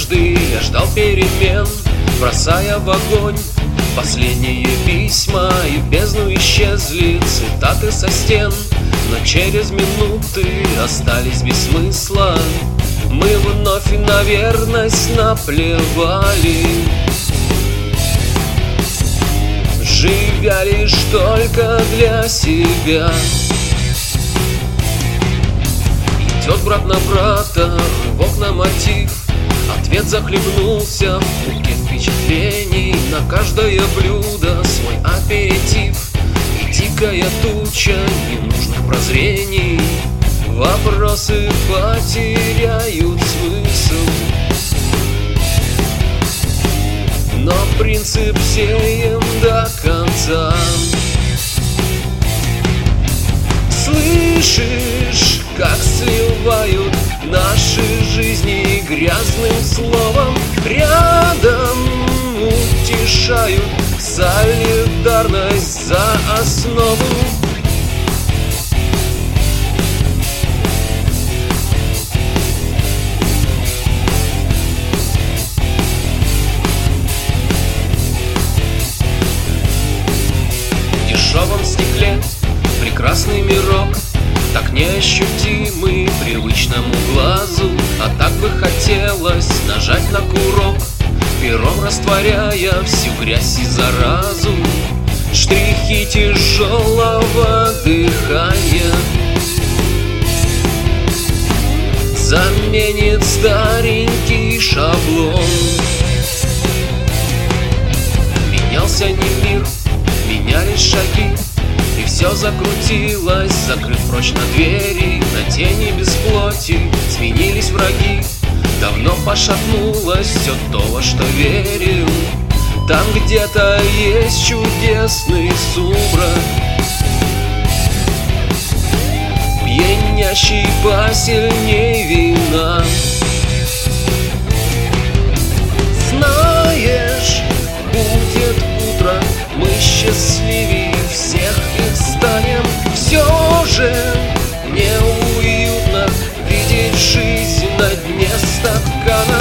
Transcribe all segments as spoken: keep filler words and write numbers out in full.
надежды я ждал перемен, бросая в огонь последние письма, и в бездну исчезли цитаты со стен. Но через минуты остались без смысла, мы вновь и на верность наплевали, живя лишь только для себя. Идет брат на брата, рывок на мотив, ответ захлебнулся в муке впечатлений. На каждое блюдо свой аперитив и дикая туча ненужных прозрений. Вопросы потеряют смысл, но принцип сеем до конца. Слышишь, как сливают наши жизни грязным словом, рядом утешают солидарность за основу. В дешевом стекле прекрасный мирок, так неощутимый привычному глазу, а так бы хотелось нажать на курок, пером растворяя всю грязь и заразу. Штрихи тяжелого дыхания заменит старенький шаблон. Менялся не мир, менялись шаги, и все закрутилось, закрыв прочно двери. На тени без плоти сменились враги, давно пошатнулось все то, во что верил. Там где-то есть чудесный сумрак, пьянящий посильней вина. Знаешь, будет утро, мы счастливее всех их станем. Все же неуютно видеть жизнь на дне стакана.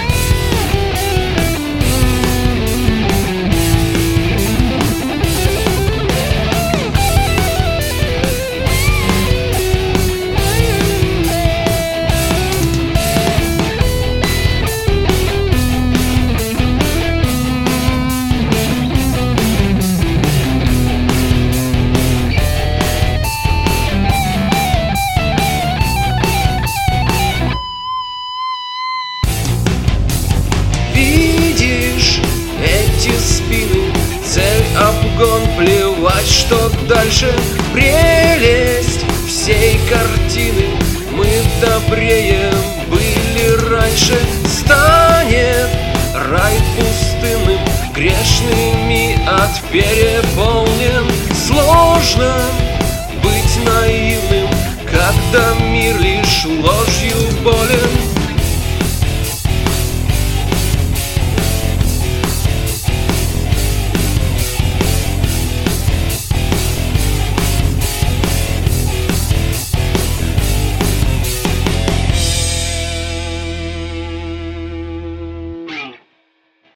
Видишь эти спины, цель обгон, плевать, что дальше. Прелесть всей картины, мы добрее были раньше. Станет рай пустынным, грешными от переполнен.